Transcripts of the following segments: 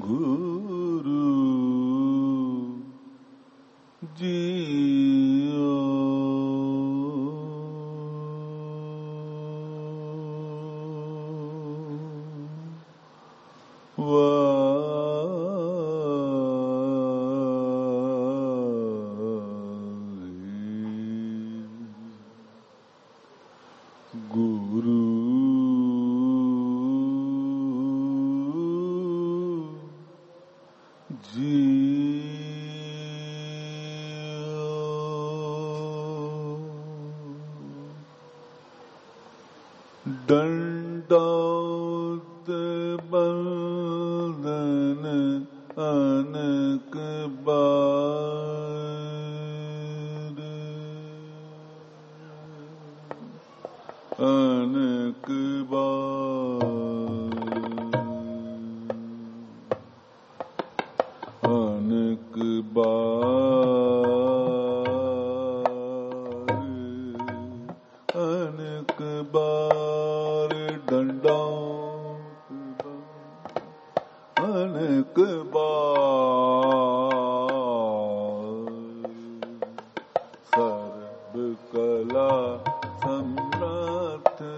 ਗੁਰੂ JIO ਗੁਰੂ ਡੰਡੋਤ ਬੰਦਨ ਅਨਕ ਬਾਰ ਅਨਕ ਬਾਰ ਅਨਕ ਬਾਰ ਅਨਕ ਬਾਰ ਡੰਡਾ ਅਨਕ ਬਾਰ ਸਰਬ ਕਲਾ ਸਮਰੱਥ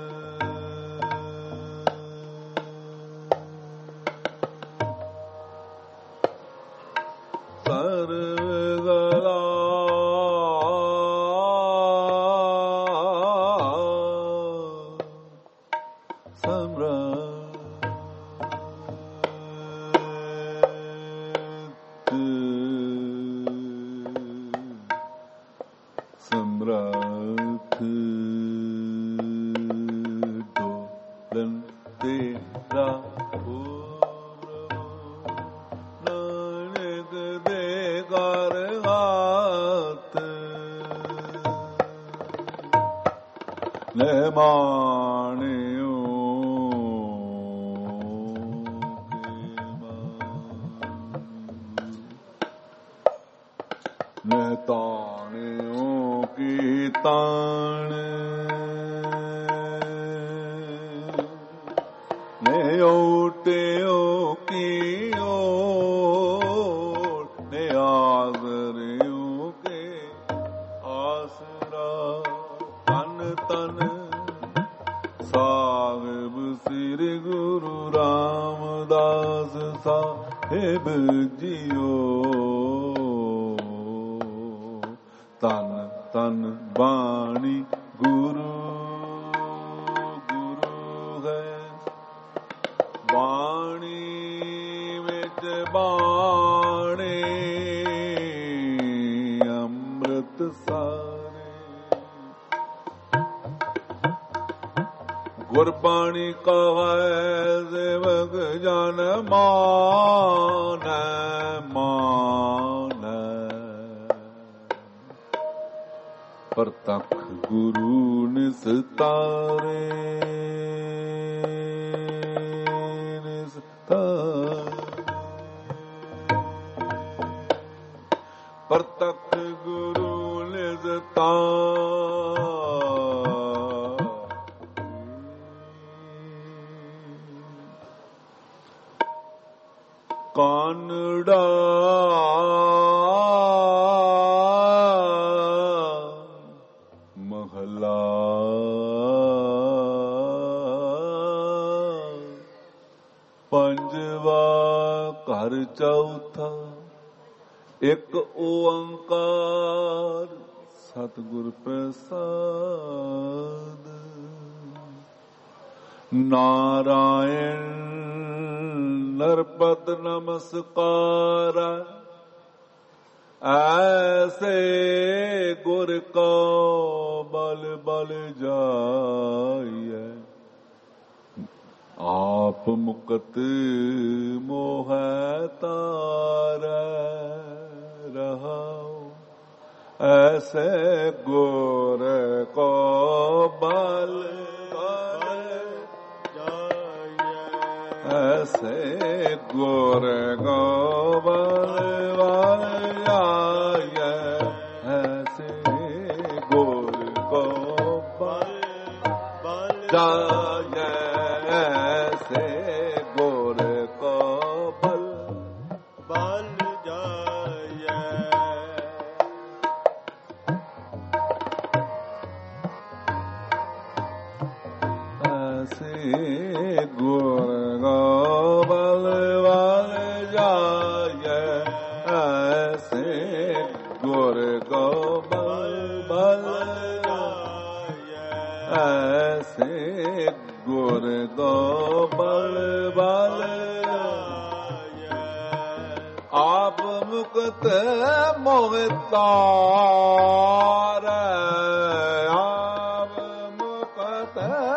ਸਰਬ ਕਲਾ ਸਮਰੱਥ ਡੋਲਨ ਤੇਰਾ ਨਾਨਕ ਦੇ ਘਰ ਹਾਥ ਲੈ ਮਾਣਿਓ ਲੈ ਤਾਣਿਓ ਕੀ ਤਾਣ ਨੇ ਓਟਿਓ ਕੀ ਓਟ ਨੇ ਆਸਰਿਓ ਕੇ ਆਸਰਾ ਤਨ ਤਨ ਸਾਹਿਬ ਸ੍ਰੀ ਗੁਰੂ ਰਾਮਦਾਸ ਸਾਹਿਬ ਜੀਓ ਤਨ ਤਨ ਬਾਣੀ ਗੁਰੂ ਗੁਰੂ ਹੈ ਬਾਣੀ ਵਿੱਚ ਬਾਣੀ ਅੰਮ੍ਰਿਤ ਸਾਰੇ ਗੁਰਬਾਣੀ ਕਹੈ ਸੇਵਕ ਜਨ ਮਾਨੈ ਮਾਨੈ ਪ੍ਰਤੱਖ ਗੁਰੂ ਨਿਸਤਾਰੇ ਪ੍ਰਤੱਖ ਗੁਰੂ ਨਿਸਤਾਰੇ ਕਾਨੜਾ ਮਹਲਾ ਪੰਜਵਾ ਘਰ ਚੌਥਾ ਇੱਕ ਓੰਕਾਰ ਸਤਿਗੁਰ ਪ੍ਰਸਾਦ ਨਾਰਾਇਣ ਨਰਪਤ ਨਮਸਕਾਰ ਐਸੇ ਗੁਰ ਕੋ ਬਲ ਬਲ ਜਾਈਐ ਆਪ ਮੁਕਤ ਮੋਹਿ ਤਾਰੈ ਰਹਾਉ ਐਸੇ ਗੁਰ ਕੋ ਬਲ ਐਸੇ ਗੁਰ ਗੋਬਿੰਦ ਆਇਆ ਐਸੇ ਗੁਰ ਗੋਬਿੰਦ ਜਾਇਆ ਐਸੇ ਗੁਰ ਗੋਬਿੰਦ ਗੁਰ ਗੋਬਿੰਦ ਬਲ ਜਾਏ ਐਸੇ ਗੁਰ ਗੋਬਿੰਦ ਬਲ ਜਾਏ ਐਸੇ ਗੁਰ ਗੋਬਿੰਦ ਬਲ ਜਾਏ ਆਪ ਮੁਕਤ ਮੋਹਿਤਾਰ ਆਪ ਮੁਕਤ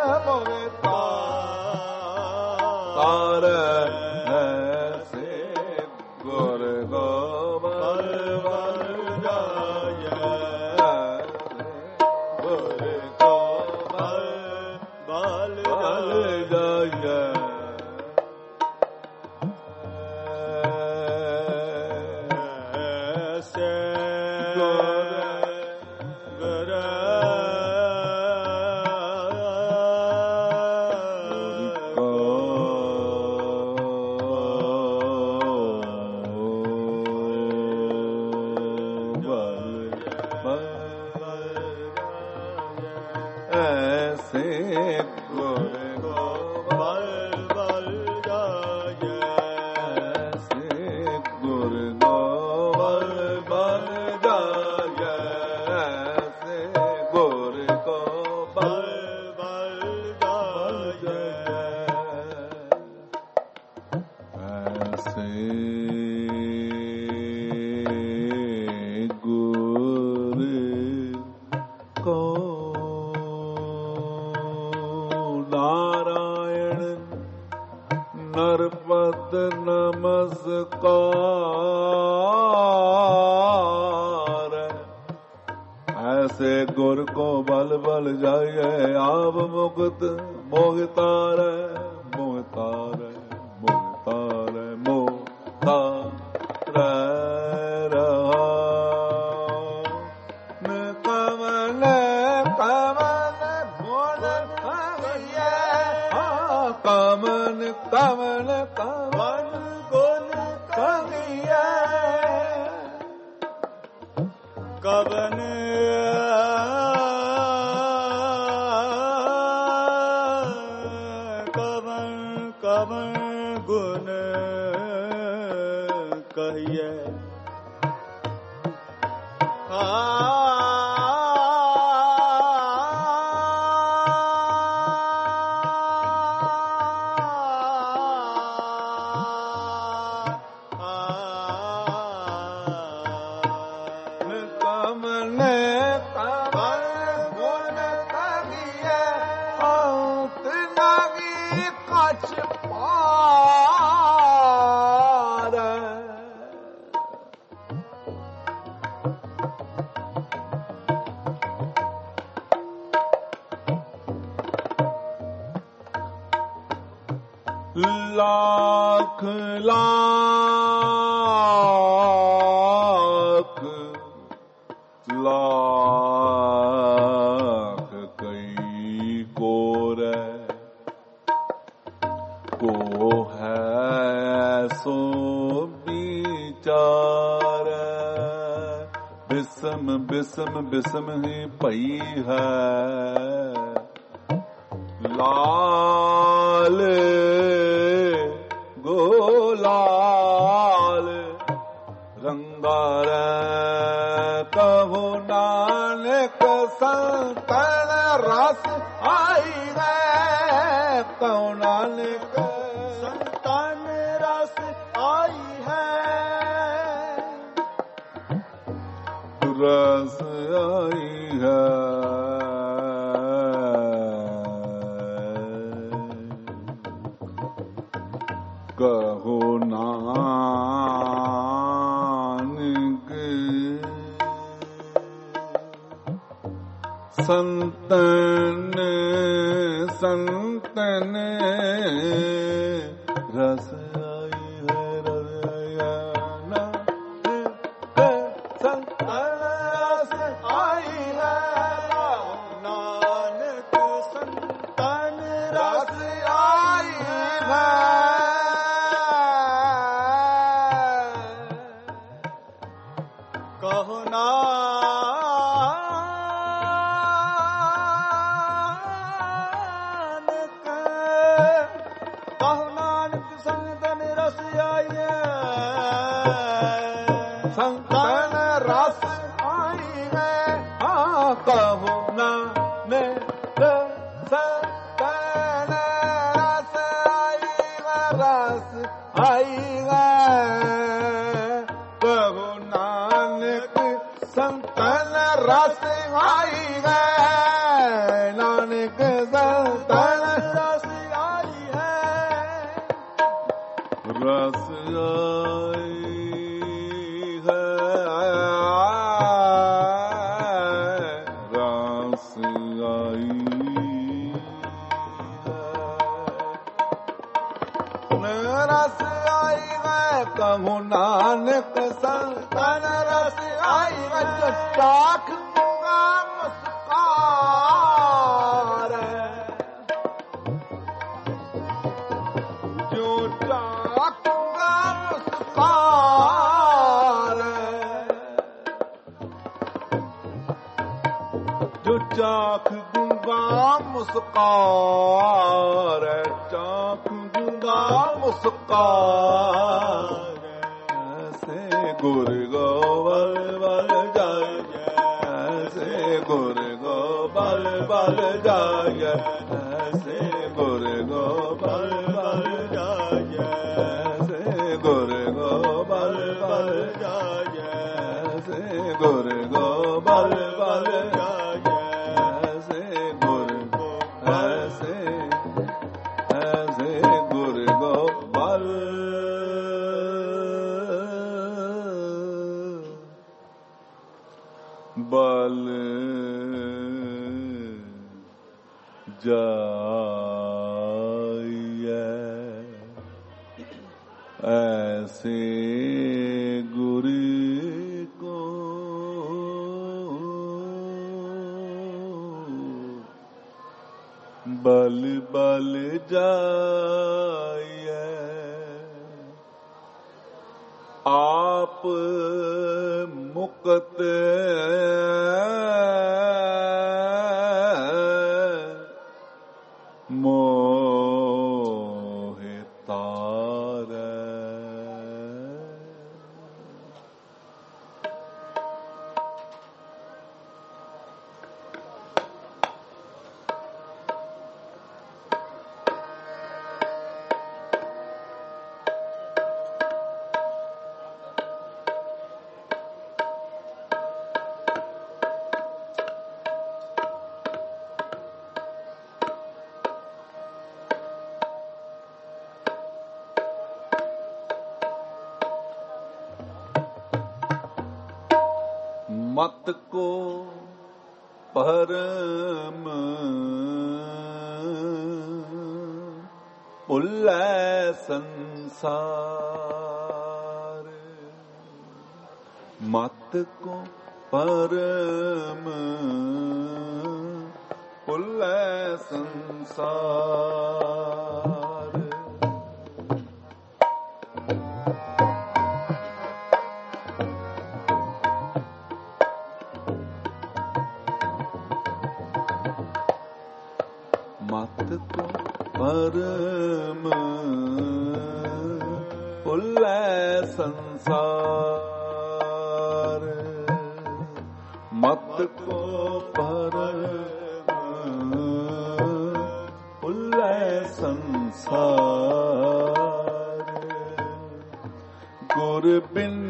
ਮੋਹਿਤਾਰ ਐਸੇ ਗੁਰ ਗੋਬਿੰਦ ਬਲ ਜਾਏ ਗੁਰ ਗੋਬਿੰਦ ਬਲ ਜਾਏ ਨਰਪਤ ਨਮਸਕਾਰ ਐਸੇ ਗੁਰ ਕੋ ਬਲ ਬਲ ਜਾਏ ਆਪ ਮੁਕਤ ਮੋਹਿਤਾਰ ਮੋਹਿਤਾਰ ਮੋਹਿਤਾਰ ਮੋਹਿਤਾਰ ਰਹਾ ਕਮਲ ਕਮਲ ਗੁਣ ਖਗਿਆ ਕਮਲ ਕਮਲ ਕਮਲ ਗੁਣ ਖਗਿਆ ਕਵਨ ਕਵਨ ਕਵਨ ਗੁਣ ਕਹੀਏ ਲਾਖ ਲਾਖ ਲਾਖ ਕਈ ਕੋਰੈ ਕੋ ਹੈ ਸੋ ਵਿਚਾਰੈ ਬਿਸਮ ਬਿਸਮ ਬਿਸਮ ਹੀ ਪਈ ਹੈ ਲਾਲ ਗੋਲਾਲ ਰੰਗਾਰ ਕਹੋ ਨਾਨਕ ਸੰਤਨ ਰਸ ਆਈ ਹੈ ਕਹੋ ਨਾਨਕ ਸੰਤਨ ਰਸ ਆਈ ਹੈ ਰਸ ਆਈ ਹੈ ਕਹੋ ਨਾਨਕ ਸੰਤਨ ਸੰਤਨ ਰਸ ਆਈ ਹੈ ਰਸ ਨਾ ਸੰਤਨ ਰਸ ਆਈ ਹੈ ਨਾਨਕ ਸੰਤਨ ਰਸ ਆਈ ਹੈ ਕਹੋ ਨਾਨਕ संतन रस आई है। हाँ कहो नानक संतन रस आई है, रस आई है। कहो नानक संतन रस आई है, नानक संतन रस आई है, रस आई है, रस आई है, रस आई है। कहूँ नानक संतन रस आई है, जो चाख दूंगा मुस्कार है, जो चाखूंगा मुस्कार है, जो चाख दूंगा मुस्कार है, चाख दूंगा मुस्कार है। ऐसे गुर गोबल बल जाय, ऐसे गुर गोबल बल जाय, ऐसे गुर गोबल बल जाय, ऐसे गुर गोबल बल जाय, ऐसे गुर गोबल बल जाय, ऐसे गुर ऐसे ऐसे गुर गोबल बल जाइए, ऐसे गुरु को बल बल जाइए। आप मुक्त मोहि तारै। मत को परम भुलै संसार, मत को परम भुलै संसार। मत को परम भुलै संसार, मत को परम भुलै संसार। गुर बिन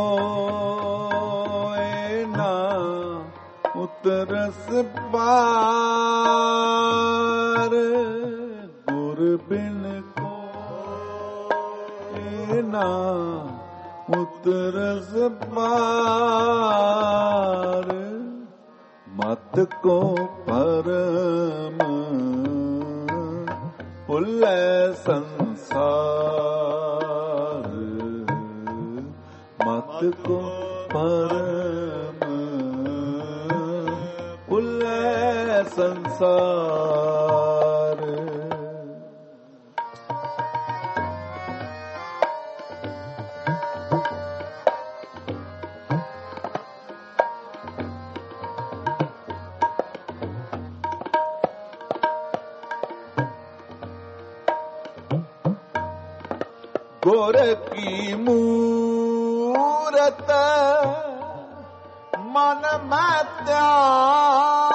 कोय ना उतरस पार, गुर बिन कोय ना उतरस पार। मत को परम भुलै संसार, मत को परम भुलै संसार। गुर की मूरत ਮੂਰਤ ਮਨ ਮੈਂ ਧਿਆਨ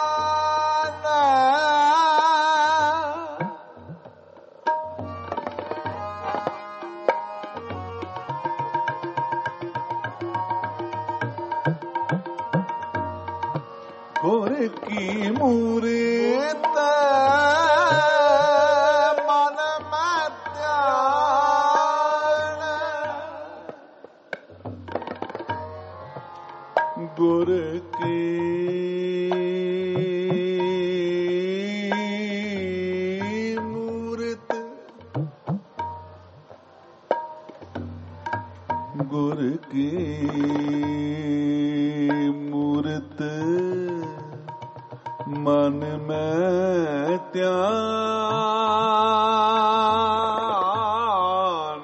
ਗੁਰ ਕੀ ਮੂਰਤ ਮਨ ਮੈਂ ਧਿਆਨ ਗੁਰ ਕੀ ਮੂਰਤ ਗੁਰ ਕੀ ਮੂਰਤ ਮਨ ਮੈਂ ਧਿਆਨ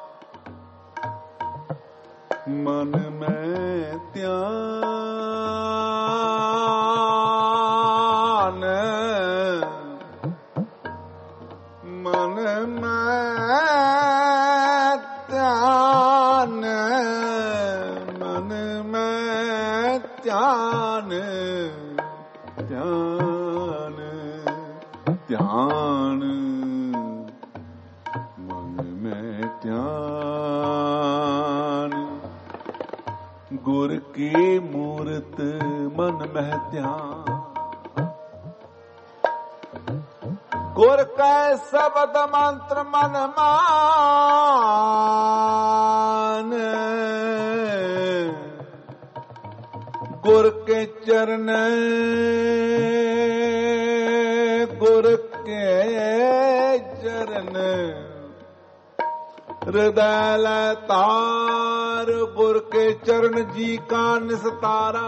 ਮਨ ਮੈਂ ਧਿਆਨ ਮਨ ਮੈਂ ਧਿਆਨ ਮਨ ਮੈਂ ਧਿਆਨ ਧਿਆਨ ਧਿਆਨ ਮਨ ਮੈਂ ਧਿਆਨ ਗੁਰ ਕੀ ਮੂਰਤ ਮਨ ਮਹਿ ਧਿਆਨ ਗੁਰ ਕੈ ਸ਼ਬਦ ਮੰਤਰ ਮਨ ਮਾਨ ਗੁਰ ਕੇ ਚਰਨ ਗੁਰ ਕੇ ਚਰਨ ਹਿਰਦੈ ਲੈ ਤਾਰ ਗੁਰ ਕੇ ਚਰਨ ਜੀ ਕਾ ਨਿਸਤਾਰਾ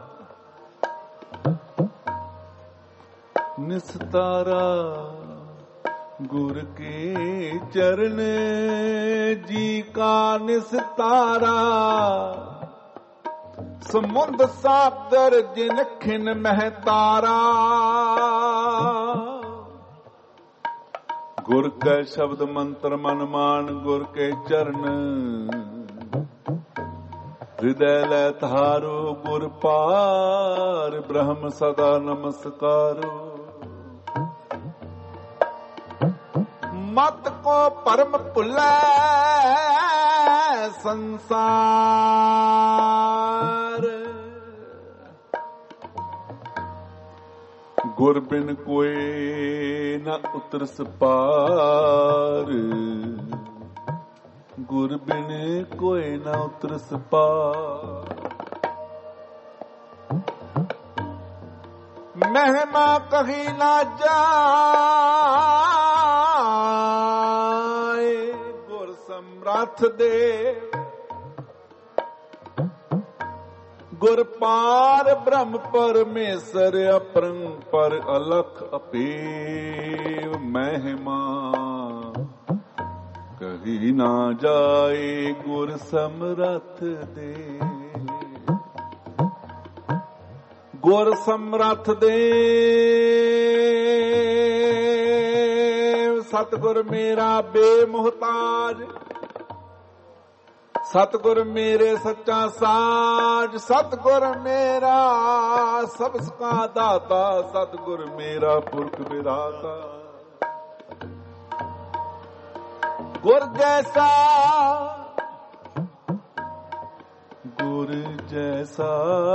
ਨਿਸਤਾਰਾ ਗੁਰ ਕੇ ਚਰਨ ਜੀ ਕਾ ਨਿਸਤਾਰਾ ਸਮੁੰਦ ਸਾਗਰ ਜਿਨ ਖਿਨ ਮਹਿ ਤਾਰਾ ਗੁਰ ਕੈ ਸ਼ਬਦ ਮੰਤਰ ਮਨ ਮਾਨ ਗੁਰ ਕੇ ਚਰਨ ਹਿਰਦੈ ਲੈ ਤਾਰੋ ਗੁਰ ਪਾਰ ਬ੍ਰਹਮ ਸਦਾ ਨਮਸਕਾਰੋ ਮਤ ਕੋ ਪਰਮ ਭੁੱਲੈ ਸੰਸਾਰ ਗੁਰ ਬਿਨ ਕੋਇ ਨ ਉਤਰਸ ਪਾਰ ਗੁਰ ਬਿਨ ਕੋਇ ਨ ਉਤਰਸ ਪਾਰ ਮਹਿਮਾ ਕਹੀ ਨਾ ਜਾਏ ਗੁਰ ਸਮਰੱਥ ਦੇ ਗੁਰ ਪਾਰ ਬ੍ਰਹਮ ਪਰਮੇਸ਼ਰ ਅਪਰੰਪਰ ਅਲਖ ਅਪੇਵ ਮਹਿਮਾ ਕਹੀ ਨਾ ਜਾਏ ਗੁਰ ਸਮਰੱਥ ਦੇ ਗੁਰ ਸਮਰੱਥ ਦੇ ਸਤਿਗੁਰ ਮੇਰਾ ਬੇਮੁਹਤਾਜ ਸਤਿਗੁਰ ਮੇਰੇ ਸੱਚਾ ਸਾਜ ਸਤਿਗੁਰ ਮੇਰਾ ਸਬਸ ਕਾ ਦਾਤਾ ਸਤਿਗੁਰ ਮੇਰਾ ਪੁਰਖ ਵਿਦਾਤਾ ਗੁਰ ਜੈਸਾ ਗੁਰ ਜੈਸਾ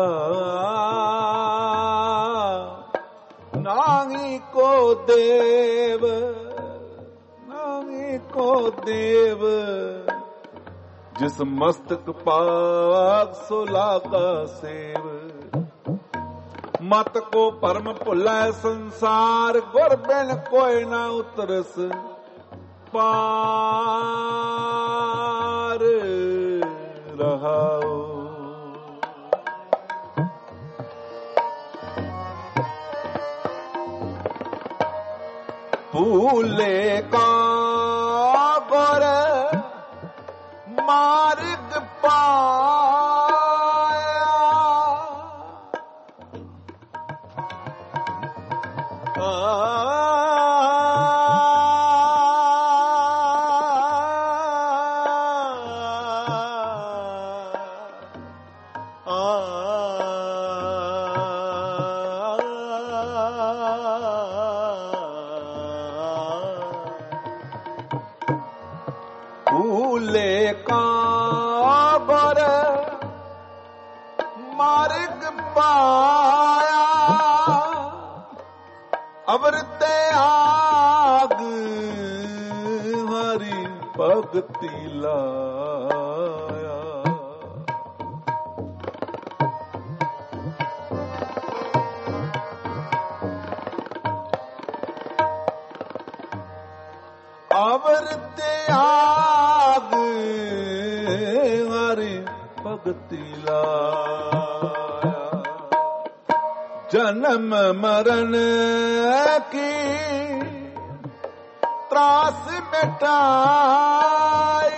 ਨਾਹੀ ਕੋ ਦੇਵ ਨਾਹੀ ਕੋ ਦੇਵ ਜਿਸ ਮਸਤਕ ਪਾਗ ਸੋ ਲਾਗਾ ਸੇਵ ਮਤ ਕੋ ਭਰਮ ਭੁੱਲੈ ਸੰਸਾਰ ਗੁਰ ਬਿਨ ਕੋਈ ਨਾ ਉਤਰਸ ਪਾਰ ਰਹਾਓ ਭੂਲੇ ਕਾ ਗੁਰ ਮਾਰਗ ਪਾਇਆ भूले का बर मार्ग पाया अवरते आग हरि भगति लाया। अवरते आग हरि भगति लाया। जन्म मरण की त्रास मिटाई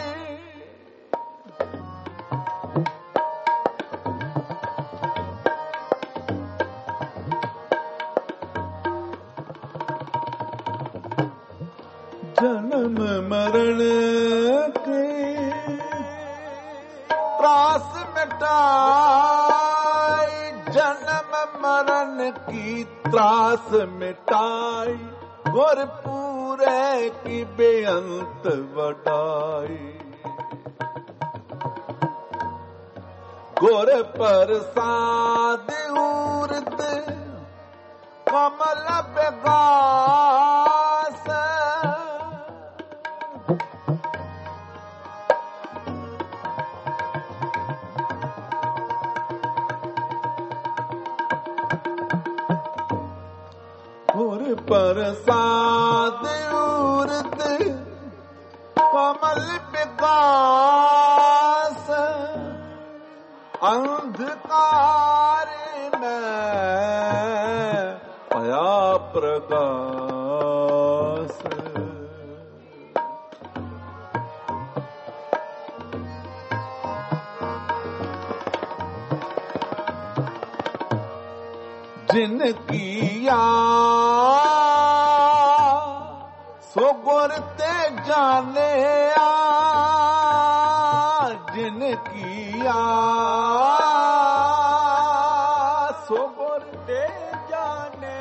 जन्म मरण के त्रास मिटाई जन्म मरण की त्रास मिटाई गुर पूरे की बेअंत वडाई। गुर प्रसाद उर्द कमल बेगास गुर प्रसाद उर्द कमल विकास अंधकार में आया प्रकाश। जिनकी सो गुर ते जाने जिनकी सो गुर ते जाने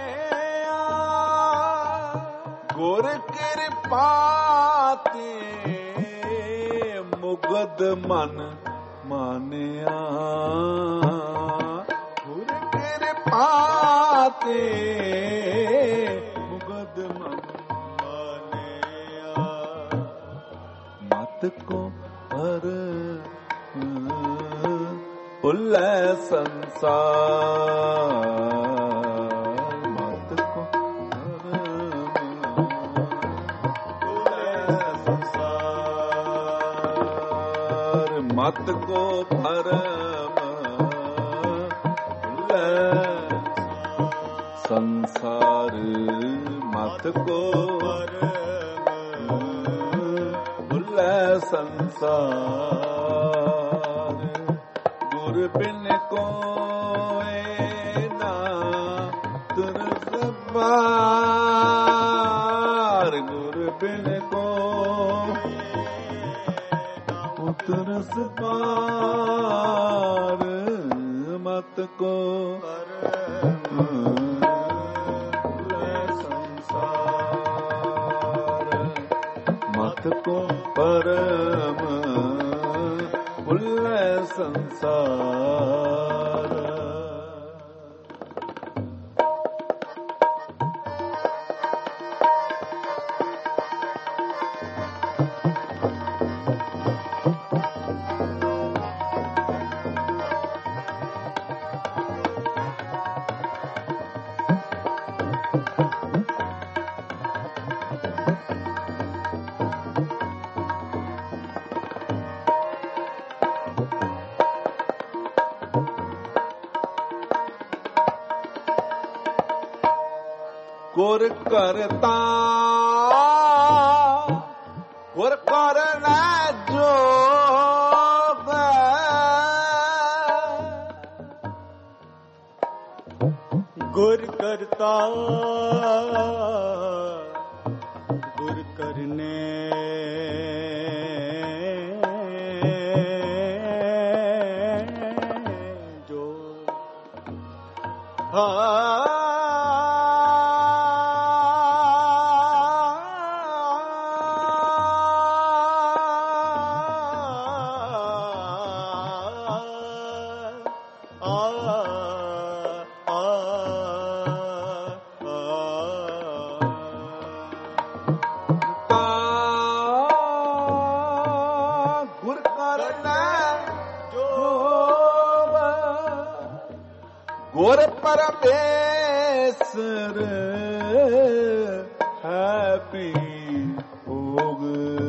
गुर कृपा ते मुगद मन मानिया। गुर कृपा ते मुगद मन मत को पर भुलै संसार मत को भुलै संसार मत को भरम भुलै संसार मत को संसार। गुर बिन कोय ना तुरस पार गुर बिन कोय तुरस पार मत को मत को परम भुलै संसार। गुर करता गुर करना जोग गुर करता गुर करने जो ਪਰਮੇਸ਼ਰ ਹੈਪੀ ਭੋਗ।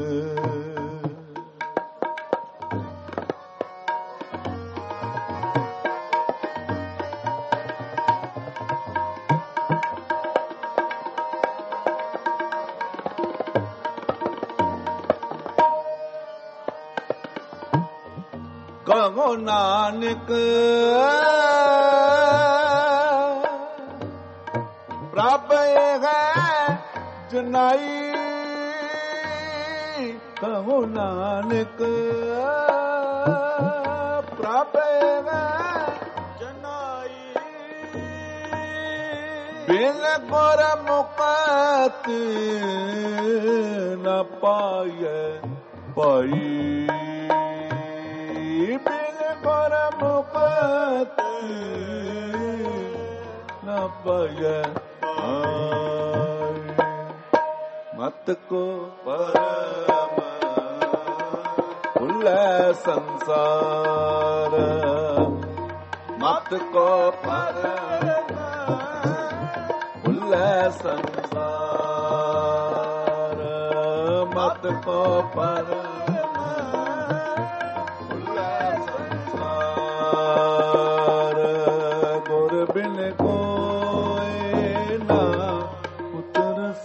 ਕਹੋ ਨਾਨਕ ਪ੍ਰਭ ਹੈ ਜਨਾਈ। ਕਹੋ ਨਾਨਕ ਪ੍ਰਭ ਹੈ ਜਨਾਈ। ਬਿਨ ਗੁਰ ਮੁਕਤ ਨ ਪਾਇਐ ਭਾਈ। ਬਿਨ ਗੁਰ ਮੁਕਤ ਨ ਪਾਇਐ ਭਾਈ। ਮਤ ਕੋ ਪਰਮ ਭੁਲੈ ਸੰਸਾਰ। ਮਤ ਕੋ ਪਰਮ ਭੁਲੈ ਸੰਸਾਰ। ਮਤ ਕੋ ਪਰਮ ਗੁਰ ਬਿਨ ਕੋਇ ਨਾ ਉਤਰਸ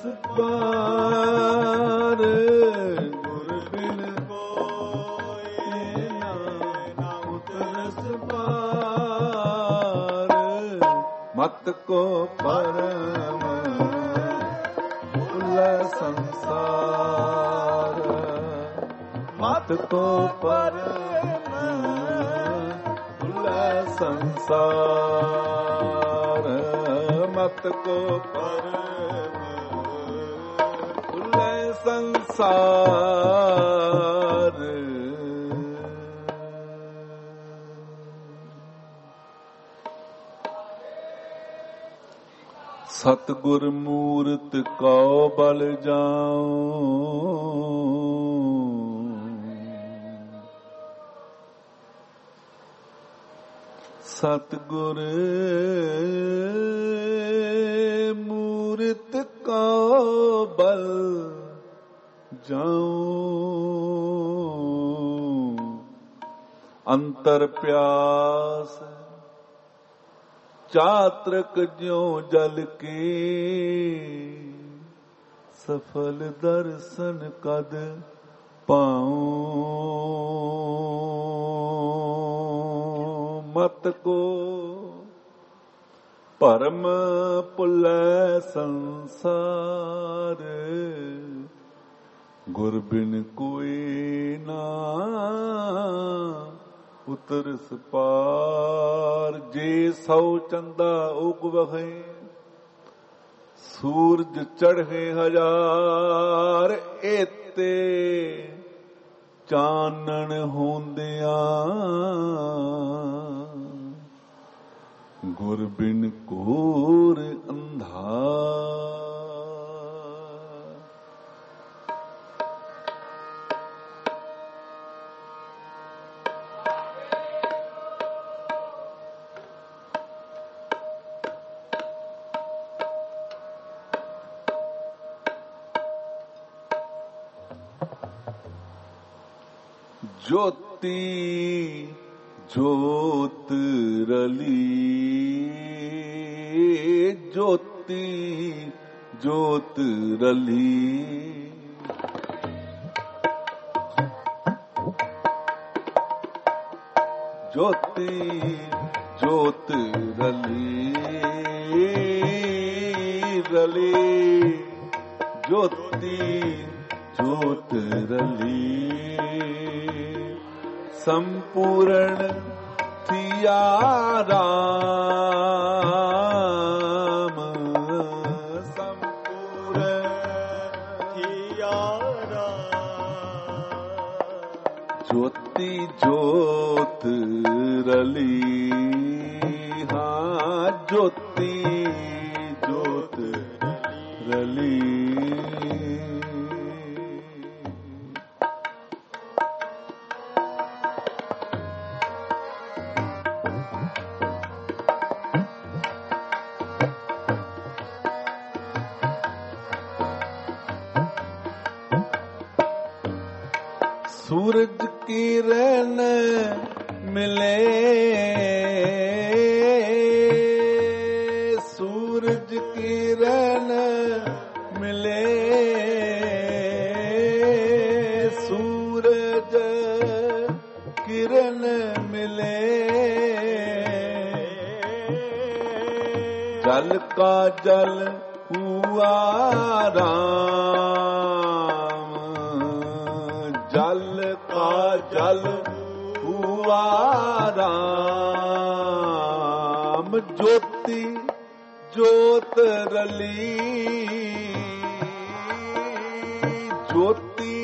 ਪਾਰ। ਗੁਰ ਬਿਨ ਕੋਇ ਨਾ ਉਤਰਸ ਪਾਰ। ਮਤ ਕੋ ਪਰਮ ਭੁਲੈ ਸੰਸਾਰ। ਮਤ ਕੋ ਪਰਮ ਸੰਸਾਰ। ਮਤ ਕੋ ਪਰਮ ਭੁਲੈ ਸੰਸਾਰ। ਸਤਿਗੁਰ ਮੂਰਤ ਕਉ ਬਲ ਜਾਉ। ਸਤਿਗੁਰ ਮੂਰਤ ਕਉ ਬਲ ਜਾਉ। ਅੰਤਰ ਪਿਆਸ ਚਾਤ੍ਰਿਕ ਜਿਉ ਜਲ ਕੇ। ਸਫਲ ਦਰਸ਼ਨ ਕਦ ਪਾਉ। ਮਤ ਕੋ ਭਰਮ ਭੁਲੈ ਸੰਸਾਰ। ਗੁਰ ਬਿਨ ਕੋਈ ਨਾ ਉਤਰਸ ਪਾਰ। ਜੇ ਸੌ ਚੰਦਾ ਉਗਵਹਿ ਸੂਰਜ ਚੜ੍ਹੇ ਹਜ਼ਾਰ। ਏਤੇ ਚਾਨਣ ਹੁੰਦਿਆਂ ਗੁਰ ਬਿਨ ਘੋਰ ਅੰਧਾਰ। ਜੋਤੀ ਜੋਤ ਰਲੀ। ਜੋਤੀ ਜੋਤ ਰਲੀ। ਜੋਤੀ ਜੋਤ ਰਲੀ। ਰਲੀ ਜੋਤੀ ਜੋਤ ਰਲੀ। ਸੰਪੂਰਨ ਥਿਆ ਰਾਮ। ਸੰਪੂਰਨ ਥਿਆ ਰਾਮ। ਜੋਤੀ ਜੋਤ ਰਲੀ। ਹਾਂ ਜੋਤੀ ਜੋਤ ਰਲੀ। ਸੂਰਜ ਕਿਰਨ ਮਿਲੇ, ਸੂਰਜ ਕਿਰਨ ਮਿਲੇ, ਸੂਰਜ ਕਿਰਨ ਮਿਲੇ, ਜਲ ਕਾ ਜਲ ਹੁਆ ਰਾਮ, ਜਲ ਕਾ ਜਲ ਹੁਆ ਰਾਮ, ਜੋਤੀ ਜੋਤ ਰਲੀ, ਜੋਤੀ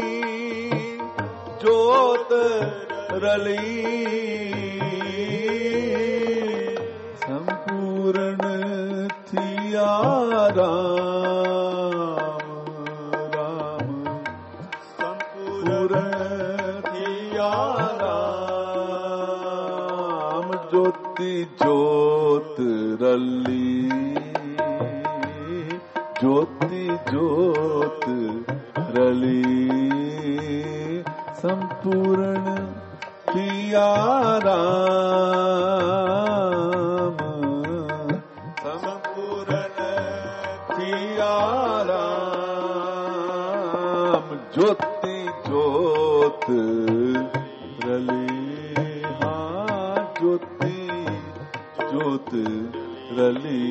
ਜੋਤ ਰਲੀ, ਸੰਪੂਰਨ ਥਿਆ ਰਾਮ, ਰਾਮ ਸੰਪੂਰਨ ਥਿਆ ਰਾਮ, ਜੋਤੀ ਜੋਤ ਰਲੀ, ਜੋਤੀ ਜੋਤ ਰਲੀ, ਸੰਪੂਰਨ ਥਿਆ ਰਾਮ, ਸੰਪੂਰਨ ਥਿਆ ਰਾਮ, ਜੋਤੀ ਜੋਤ ਰਲੀ, ਹਾਂ ਜੋਤੀ ਜੋਤ ਰਲੀ।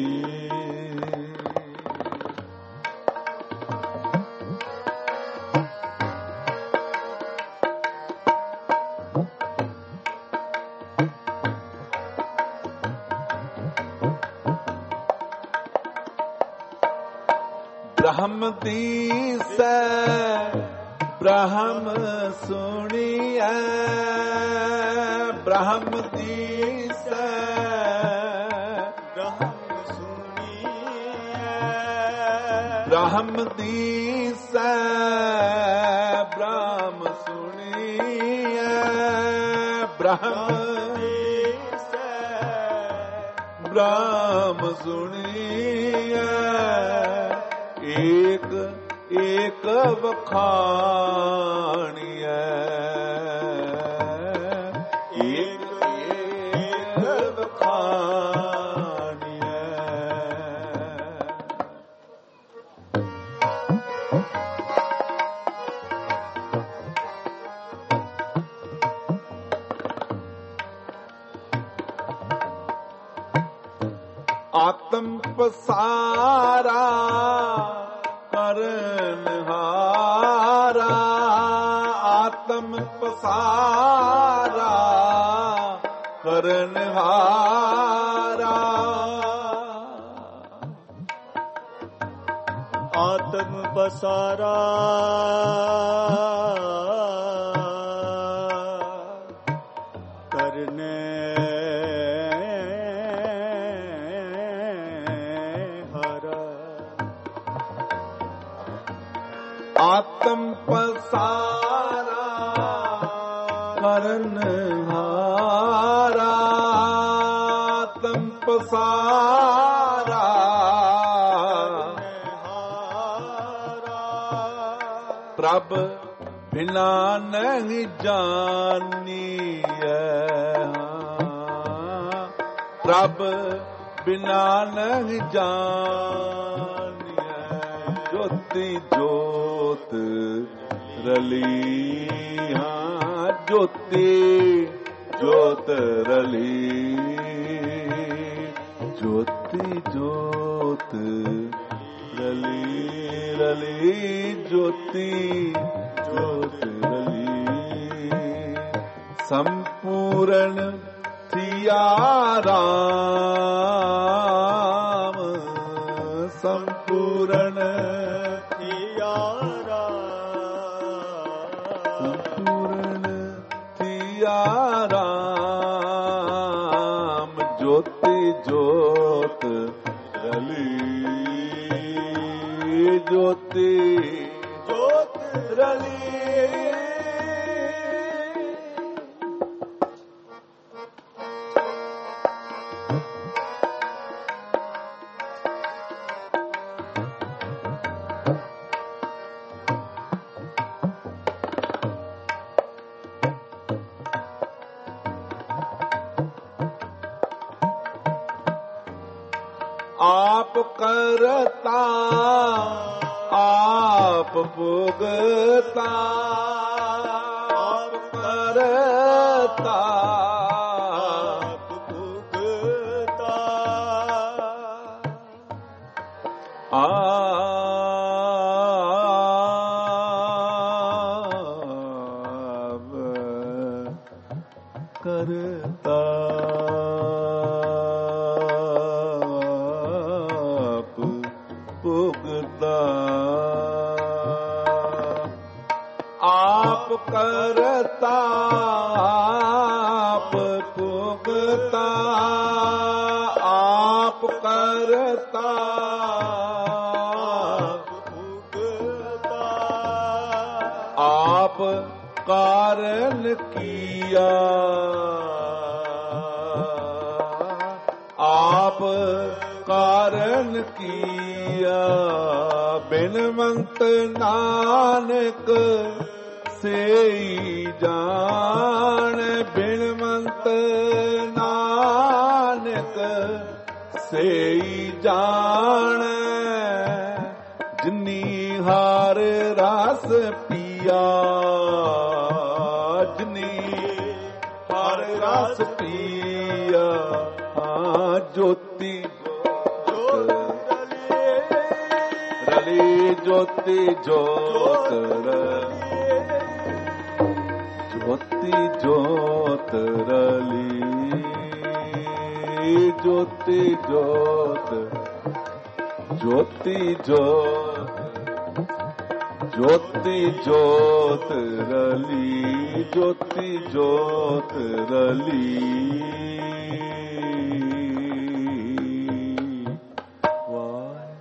ਬ੍ਰਹਮ ਦੀਸੈ ਬ੍ਰਹਮ ਸੁਣੀਐ, ਬ੍ਰਹਮ ਦੀਸੈ ਬ੍ਰਹਮ ਸੁਣੀਐ, ਬ੍ਰਹਮ ਦੀਸੈ ਬ੍ਰਹਮ ਸੁਣੀਐ, ਬ੍ਰਹਮ ਦੀਸੈ ਬ੍ਰਹਮ ਸੁਣੀਐ, ਏਕ ਏਕ ਵਖਾਣੀਐ, ਏਕ ਏਕ ਵਖਾਣੀਐ। ਆਤਮ ਪਸਾਰਾ ਕਰਨਹਾਰਾ, ਆਤਮ ਪਸਾਰਾ ਕਰਨਹਾਰਾ, ਆਤਮ ਪਸਾਰਾ ਕਰਨੇ ਹਾਰਾ, ਆਤਮ ਪਸਾਰਾ ਕਰਨਹਾਰਾ, ਆਤਮ ਪਸਾਰਾ ਪ੍ਰਭ ਬਿਨਾ ਨਹੀਂ ਜਾਨੀਐ, ਪ੍ਰਭ ਬਿਨਾ ਨਹੀਂ ਜਾਨੀਐ, ਜੋਤੀ ਜੋਤ ਰਲੀ, ਹਾਂ ਜੋਤੀ ਜੋਤ ਰਲੀ, ਜੋਤੀ ਜੋਤ ਰਲੀ, ਰਲੀ ਜੋਤੀ ਜੋਤ ਰਲੀ, ਸੰਪੂਰਨ ਥਿਆ ਰਾਮ, ਸੰਪੂਰਨ ਥਿਆ ਰਾਮ, ਸੰਪੂਰਨ ਥਿਆ ਰਾਮ, ਜੋਤੀ ਜੋਤ ਰਲੀ, ਜੋਤੀ ਜੋਤ ਰਲੀ। ਆਪ ਕਰਤਾ ਆਪ ਭੁਗਤਾ ਆਪ ਕਰਤਾ ਆਪ ਭੁਗਤਾ ਕਰਤਾ ਆਪ ਭੁਗਤਾ ਆਪ ਕਰਤਾ ਆਪ ਭੁਗਤਾ ਆਪ ਕਰਤਾ ਆਪ ਕਾਰਨ ਕੀਆ ਆਪ ਕਾਰਨ ਕੀਆ ਬਿਨਵੰਤ ਨਾਨਕ ਸੇਈ ਜਾਣ ਬਿਨਵੰਤ ਨਾਨਕ ਸੇਈ ਜਾਣ ਜਿਨੀ ਹਰ ਰਸ ਪੀਆ ਜਿਨੀ ਹਰ ਰਸ ਪੀਆ ਜੋਤੀ ਰਲੀ ਜੋਤੀ ਜੋਤ ਜੋਤੀ ਜੋਤ ਰਲੀ ਜੋਤੀ ਜੋਤ ਜੋਤੀ ਜੋਤ ਜੋਤੀ ਜੋਤ ਰਲੀ ਜੋਤੀ ਜੋਤ ਰਲੀ